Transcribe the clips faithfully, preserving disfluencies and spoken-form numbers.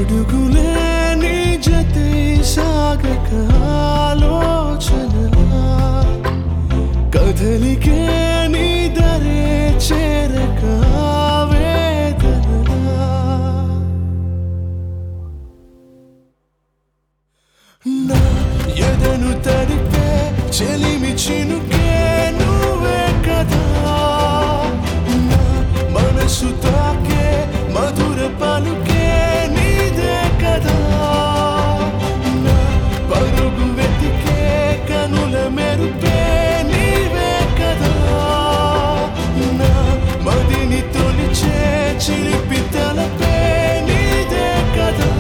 పిడుగులే నీ జతే సాగక ఆలోచనలా కదలికే నీ దరే చేరక వేదనలా నా ఎదను తడిపే చెలిమి చినుకే నువ్వే కదా నా మనసు తాకే మధుర పలుకే నీదే కదా నా పరుగు వెతికే కనుల మెరుపే నీవే కదా నా మదిని తొలిచే చిలిపి తలపే నీదే కదా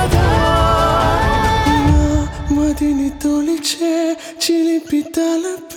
మదిని తొలిచే చిలిపి తలపే